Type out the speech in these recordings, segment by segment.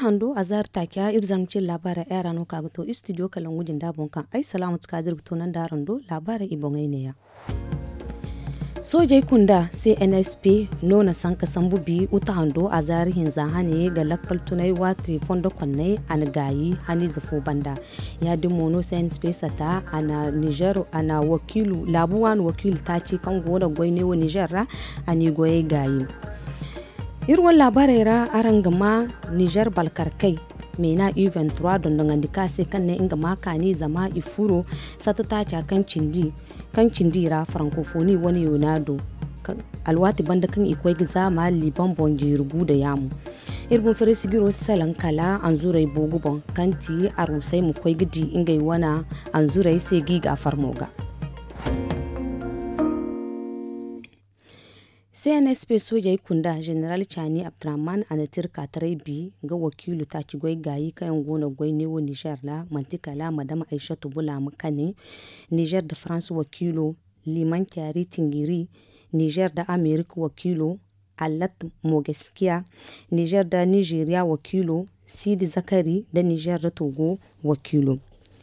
hando azar takiya irzamcin labara era no kaguto studio kalan wujin dabon kan ai salamu tskadir to nan darando labara ibongai ne ya sojai kunda CNSP nona sanka sambu bi uta hando azar hinza hane ga lakkal tunai wati fondo konnai an gayi hani zafu banda ya dimono CNSP sata ana Niger ana wakilu labuwan wakil taci kan gona goine wa Niger ra ani goye gayi irwan labarai ra arangama Niger balkarkai mena U23 don dangandika sai kan ne inga makani zama ifuro satata ta kan cindi ra francophonie wani yonado alwati banda kan ikwai giza ma liban bonji rugu da yamu irbun fere sigiro salan kala anzurai bogubon kanti arusai mu kwai gidi inga wana anzurai sai giga farmoga CNSP soja kunda General Chani Abdurrahman Anatir Katarai bi ga wakilu ta ci gwai gayi kayan gona gwai ne wa Niger la mantikala madama Aishatu Bula Makane Niger da France wakilo Liman Kyari Tingiri Niger da America wakilo Alat Mogeskiya Niger da Nigeria wakilo Sidi Zakari da Niger da Togo wakilo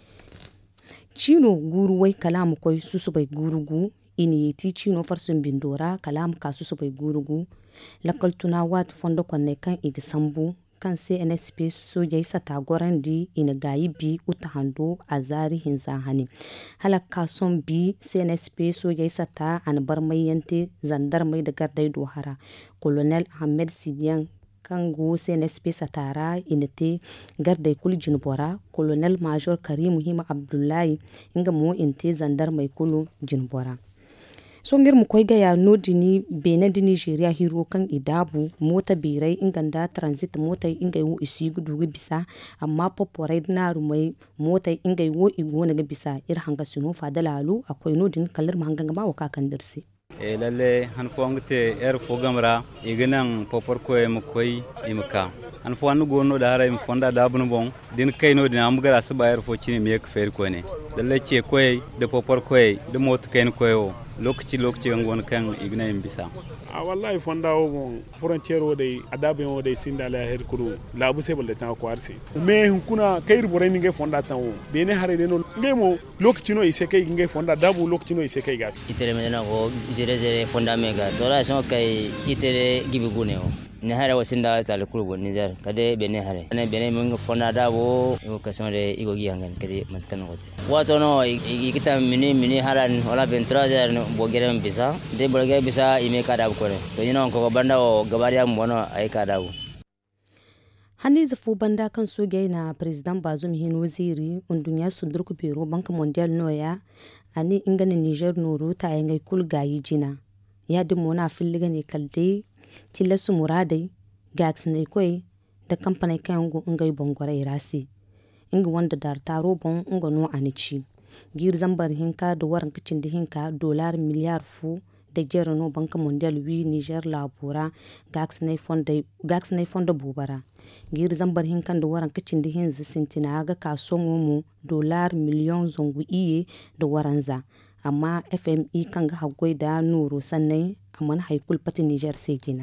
Chino guru wai kalamu kwai susu bai gurugu ini ti chino farsun bindora kalam kasu su bai gurugu lakal tuna wat fondo kwanne kan igsambu kan CNSP soja isa tagoran di ina gayi bi uta hando azari hinza hani halaka son bi CNSP soja isa ta an bar mayante zandar mai da gardai dohara Colonel Ahmed Sidiyan kan go CNSP satara inete gardai kul jinbora Colonel Major Karim Hima Abdullahi inga mo inte zandar mai kulu jinbora so ngir mu koy gaya nodini bene di Nigeria hero kan idabu mota birai inganda transit mota ingai wo isigu dugu bisa amma poporai na rumai mota ingai wo igona ga bisa ir hanga sunu fadalalu akwai nodin kallar mahanga ma waka kan dirse lalle han fongte fo gamra iganan popor koy mu koy imka han fo anu gono da hara im fonda da bunu bon din kayno din am gara su bayar fo cini me ka fer ko ne lalle ce koy de popor koy de mot kayn koyo lokaci ngon kan igna im bisa wallahi fonda o bon frontière o dai adabe o dai sinda la her kuru labu se balde tan ko arsi me kuna kayir bore ni nge fonda tan o bene hare no ngemo lokaci no ise kay nge fonda dabu lokaci no ise kay ga itere medena ko zere fonda mega tora so kay itere gibi gune o ne hare wasinda tal kuru Niger kade bene hare ne bene mun fonda dabo o kasore igo giangan kade matkan gote wato no ikita mini haran wala 23 no bogere bisa de bogere bisa ime kada ko ne to ina ko banda o gabariya mu wono ay kada bu hani zafu banda kan soge na president Bazoum hin waziri undunya sundurku biro banka mondial noya ani ingane Niger noro ta yangai kul gayi jina ya dimo na filliga ne kalde tilasu muradai gax ne koi da kamfanai kan go ngai bongore irasi inga wanda dar taro bon inga no anici gir zambar hinka da waran kicin da hinka dollar miliyar fu da jero no banka mondial wi Niger labura gax ne fonda bubara gir zambar hinkan da waran kicin da hinza sintina ga kason mu dollar miliyon zongu iye da waranza amma FMI kan ga hagwai da nuro sannan amman haikul pati Niger sai gina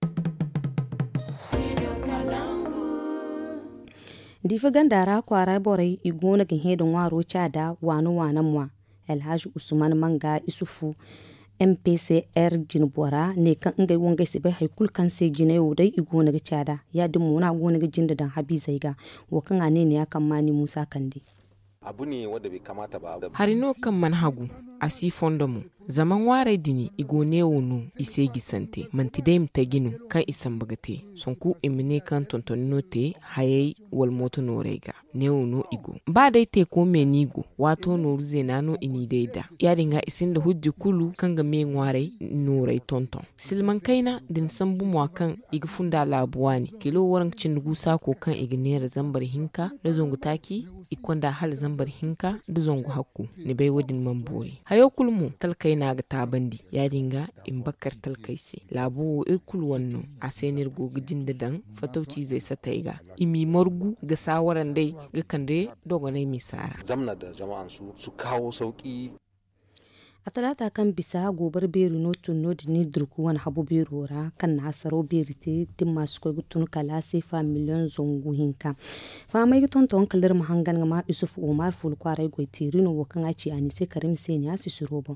difa gandara kwara borai igona gan hedon waro chada wano wanamwa Alhaji Usman Manga Isufu MPCR jinbora ne kan ngai wongai sibai haikul kan sai gina yau dai igona ga chada ya dimu na gona ga jinda dan Habizaiga wakan ane ne ya kan mani Musa Kande abu ne wanda bai kamata ba harino kan manhagu asi fondomu zaman ware dini igone wonu ise gisante mantidaim taginu kan isan bagate sonku imine kan tontonino te hayai wal moto norega ne wonu igo ba dai te ko menigo wato noruze nano ini deida ya dinga isin da hujji kulu kan ga me ngware norai tonton silman kaina din sambu mo kan igfunda labuwani kilo waran cindugu sako kan ignera zambar hinka da zongu taki ikonda hal zambar hinka da zongu hakku ni bai wadin mambori hayo kulmu talkai na ga tabandi ya dinga in bakar talkaisi labu irkul wannan a senir gogijin da dan fatauci zai sataiga imi margu ga sawaran dai ga kande dogonai misara zamna da jama'an su kawo sauki a talata kan bisa gobar beri no tunno dini durku wani habu beri ra kan na asaro beri te din masu kwai gutun kala sefa miliyon zongu hinka fa mai gutun ton kalir mahangan ma Isuf Umar ful kwarai goitirino wakan aci ani sai karim sai ne asisu robo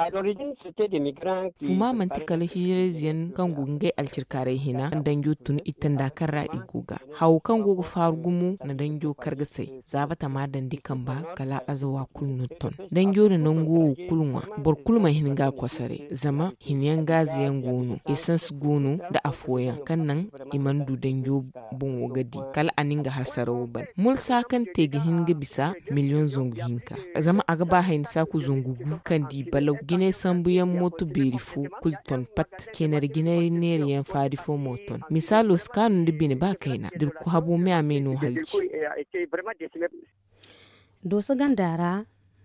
fuma mantikala hijiraziyan kan gungai alcirkarai hina danjo tun itan dakarra iguga hau kan gogo farugumu na danjo kargasai zabata ma dandi kan ba kala azawa kulnuton danjo na nango kulunwa bor kulma hinga kwasare zama hinyan gaziyan gono essence gono da afoyan kan nan imandu danjo bon wagadi kala aninga hasaro ban mulsa kan tege hinga bisa miliyon zongu hinka zama aga ba hain saku zongugu kan di balau gine sambuyan moto berifu kulton pat kenar gine neriyan farifo moton misalo skanu dibine ba kaina dirku habu me ameno halci dosa gandara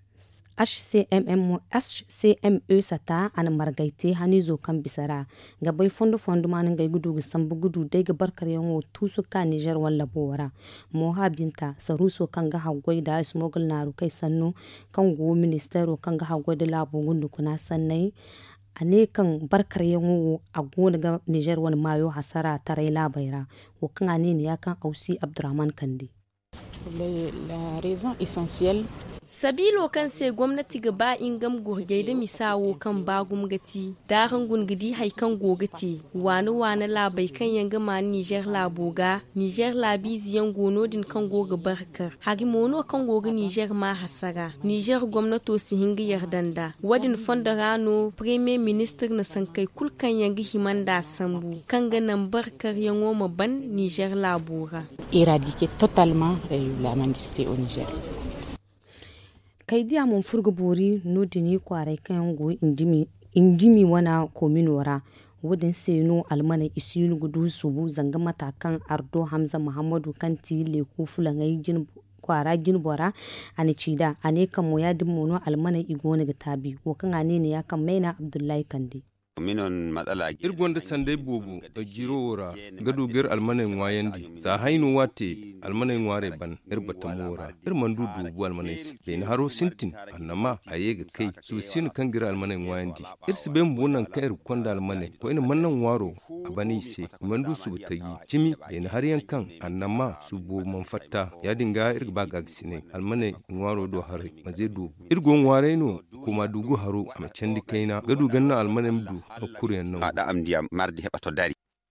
HCME sata an margaite hani zo kan bisara gabai fondo manin gai gudu ga sambu gudu dai ga barkar yanwo tusu ka Niger walla bora moha binta saruso kan ga hagwai da smogul naru kai sanno kan go ministero kan ga hagwai da labo gundu kuna sannai ane kan barkar yanwo a gona ga Niger wani mayo hasara tarai labaira wo kan ane ne ya kan Ausi Abdurrahman Kande. La raison essentielle sabilo kan sai gwamnati gaba ingam gurgai da misawo kan bagum gati daran gungidi haikan gogati wani labai kan yanga ma Niger laboga Niger labiziyan gono din kan goga barkar hagi mono kan goga Niger ma hasara Niger gwamnato su hinga yardanda wadin fondarano premier minister na sankai kulkan yanga himanda sambu kan ga nan barkar yango maban Niger labora éradiquer totalement la mendicité au Niger. Kai dia mun furga bori no dini kwarai kan go indimi wana kominora wadin seno almana isinu gudu subu zanga matakan Ardo Hamza Muhammadu kanti le ku fulangai jin kwara jin bora ani cida ane kan moya dimmono almana igona ga tabi wakan ane ne ya kan maina Abdullahi Kande. minon matsala irgonda sande bobu a jirora gado bir almanai wayandi sa hainu wate almanai ware ban irbata mora irmandu dubu almanai ben haro sintin annama ayega kai su sin kan gira almanai wayandi irsi ben bonan kai konda almanai ko ina mannan waro abani se mandu su tagi jimi ben har yankan annama su bo man fatta ya dinga irba gagsine almanai waro do hare mazedu irgon ware no kuma dugu haro ma candi kaina gado ganna almanai du ada am diam mardi hebato dari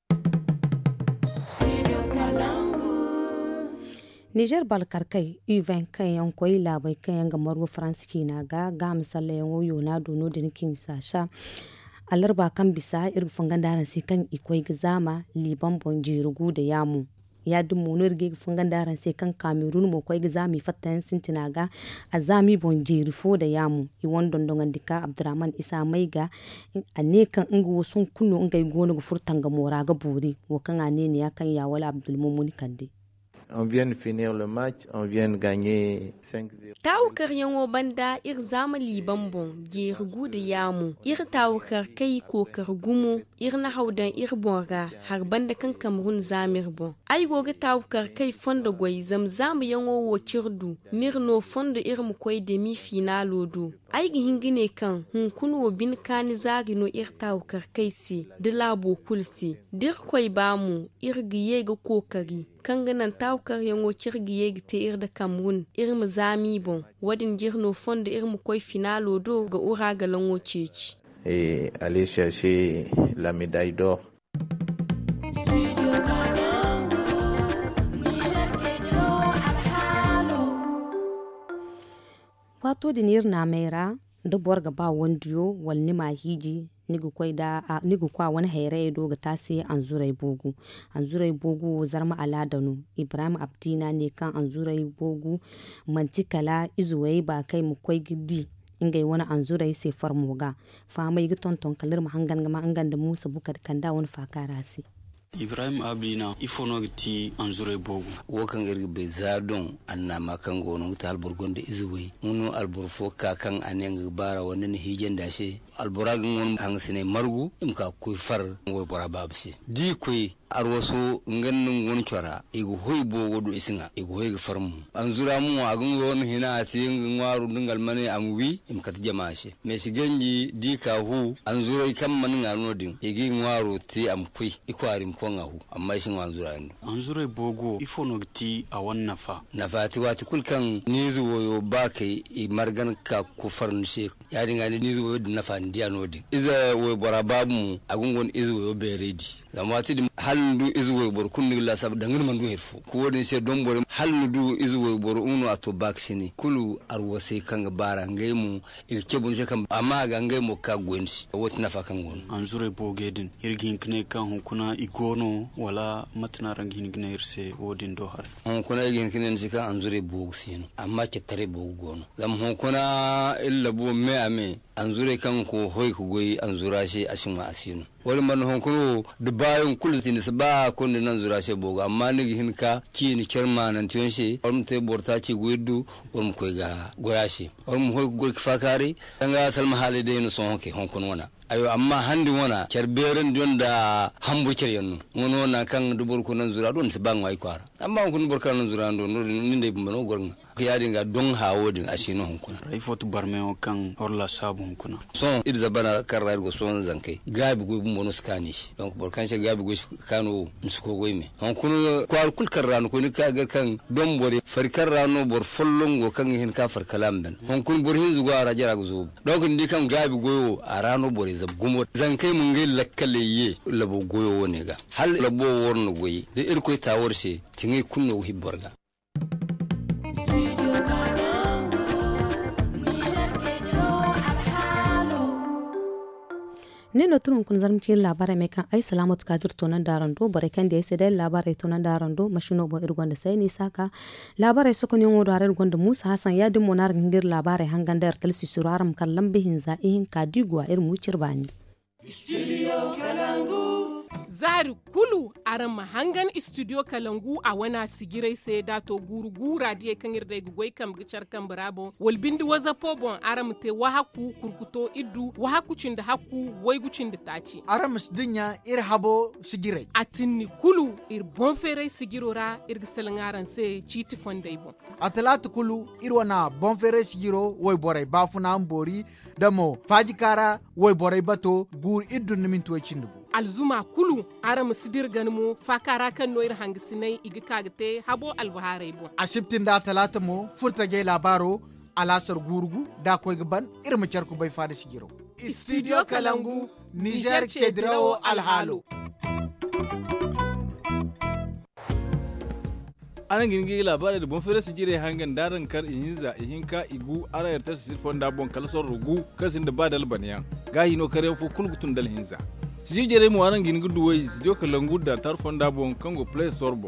Niger balkar kai U20 kai yan koyi labai kai yan gamarwa France kina ga misalla yan oyo na dono da nikin sasha alarba kan bisa irfin gandaran sai kan ikoi gizama liban bonjirugu da yamu ya dumu nurge fungan daran sai kan Cameroon mo koy gizami fatan sintinaga azami bonjiri fo da yamu i wondon dongan dika Abdurrahman Isa Maiga ane kan ingo sun kunno ngai gonu furtanga moraga buri wo kan ane ne ya kan ya wala Abdul Mumun Kande. On vient de finir le match, on vient de gagner 5-0. Tawukar yango banda ir zama liban bon, gir gudu yamu. Ir tawukar kai kokar gumo, ir na haudan ir bonga, har banda kan Cameroon zamir bon. Ai goga tawukar kai fonda gwai zamzam yango wakirdu, nir no fonda ir mu kwai demi finalo do. Ai gi hingine kan, hun kunu bin kani zagi no ir tawukar kai si, de labo kulsi. Dir kwai bamu, ir giye ga kokari. Kanganan tawkar yango kirgiye gite ir da Cameroon ir mu zami bon wadin jirno fonda ir mu koi finalo do ga ura ga lango ceci et aller chercher la médaille d'or. Wato dinir na mera da borga ba wandiyo walni mahiji nigu kwa wani haire do ga tasi anzurai bogu zarma aladanu Ibrahim Abdina ne kan anzurai bogu mantikala izuwai ba kai mu kwai gidi ingai wani anzurai sai farmoga fa mai giton ton kalir mahangan gama angan da Musa Bukar kanda wani fakarasi Ibrahim Abina ifono giti anzure bogu wokan irga be zadon anna makan gono ta alburgonde izuwe munu alburfo kakan aneng bara wannan hijen dashe alburagin won hangsine margu imka kuifar wo bora babse di kuy arwaso ngannin won chora igu hoybo wodu isinga igu hoyga farmu anzura mu agun won hina tin ngwaru dingal mane amwi imkat jamashe mesi genji di ka hu anzura kam man ngano din igi ngwaru ti amkui ikwarim konga hu amma shin anzura ndo anzura bogo ifono gti a wannan nafati wati kulkan nizu woyo bakai i margan ka kufarn she ya dinga nizu woyo nafa ndiya nodi iza woyo bora babu agungon izu woyo beredi zamati halndu izu woyo bor kunni la sab dangir man du herfo ko wodin se don bor halndu izu woyo bor unu ato baksini kulu arwase kanga bara ngaimu ilkebun she kan amma ga ngaimu ka gwensi wot nafa kan gon anzure bogedin irgin kne kan kuna igono wala matna rangin gne irse wodin do har kuna igin kinen sika anzure bogu sino amma ke tare bogu gono zam hon kuna illa bo me ame anzure kan ko hoy ko goyi anzura shi ashinwa asino wani man hon kuno de bayon kultin sba ko ne nan zura she bogu amma ni hinka kini kerma nan tiyon she on te borta ci goydu on ko ga goyashi on hoy go fakari nga salma halide no son hoke hon kuno wana ayo amma handi wona kerberen donda hambu keryanno ngono na kan dubur ko nan zura don sba ngwai kwara amma kun burka nan zura don ni ndey bumano gornga kiyadi nga don hawodin asino hunkuna raifotu barmeo kan orla sabu hunkuna son idza bana karrar go son zankai gabi go bumbono skani donc borkan she gabi go kanu musko goyme hunkuna kwar kul karrano ko ni ka gar kan don bore far karrano bor follongo kan hin ka far kalam ben hunkun bor hin zugo ara jara go zo donc ndi kan gabi goyo arano bore zab gumo zankai mun ngai lakkale ye labo goyo woni ga hal labo worno goyi de irko taworshe tingai kunno hibborga ne no turun kun zarmci labarai mai kan ai salamatu kadir tonan darando bare kan da yake da labarai tonan darando mashino bo irgon da sai ni saka labarai suka ne wodo arar gonda Musa Hassan ya dimmo nar ngir labarai hangan da talsi suraram kallan bihin za ihin kadigwa ir mu cirbani studio Kalangu zari kulu aran mahangan studio Kalangu a wana sigirai sai dato guru radiye kan irda gugoi kam gicar kan brabo walbindi waza pobon aram te wahaku kurkuto iddu wahaku cinda haku waigu cinda taci aram sdinya ir habo sigirai atinni kulu ir bonfere sigirora ir gisalangaran sai chiti fondai bon atalatu kulu ir wana bonfere sigiro wai borai bafuna ambori damo fajikara wai borai bato gur iddu nimintu cindu alzuma kulu aram sidir ganmo fakara kan noir hangisinai igi kagte habo albaharai bo asibtin da talata mo furtage labaro alasar gurgu da koy gaban irma charku bai fada sigiro studio Kalangu Niger Chedrao alhalo anan gingi labarai da bonfere sigire hangan daran kar ihinza ihinka igu ara yarta sir fonda bon kalsor rugu kasin da badal baniya gahi no kare fu kulgutun dal hinza sijere mu anan gin gudu wai studio Kalangu da tar fonda bon kango play sorbo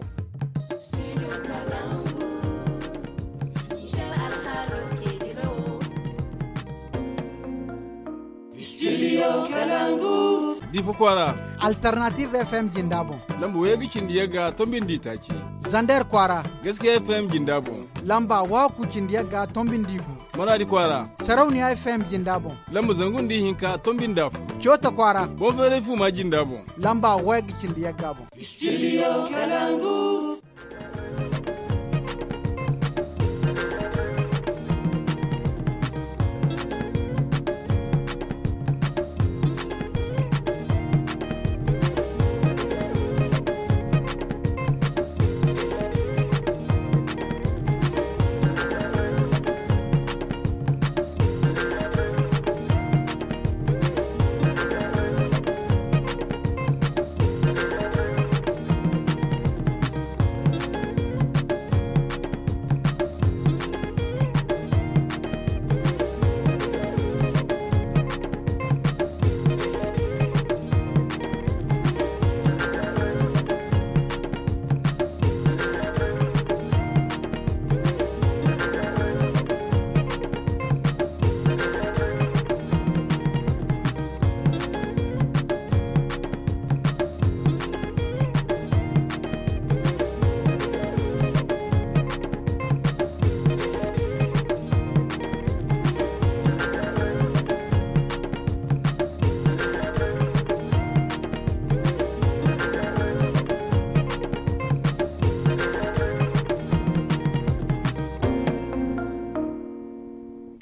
studio Kalangu difo kwara alternative fm jindabo lambo wegi cindiyaga tombin ditaki zander kwara gaskiya fm jindabo lamba waku cindiyaga tombin digu manadi kwara sarauniya fm jindabo lambo zangun di hinka tombin dafu kyota kwara bofere fu ma jindabo lamba wegi cindiyaga bo studio Kalangu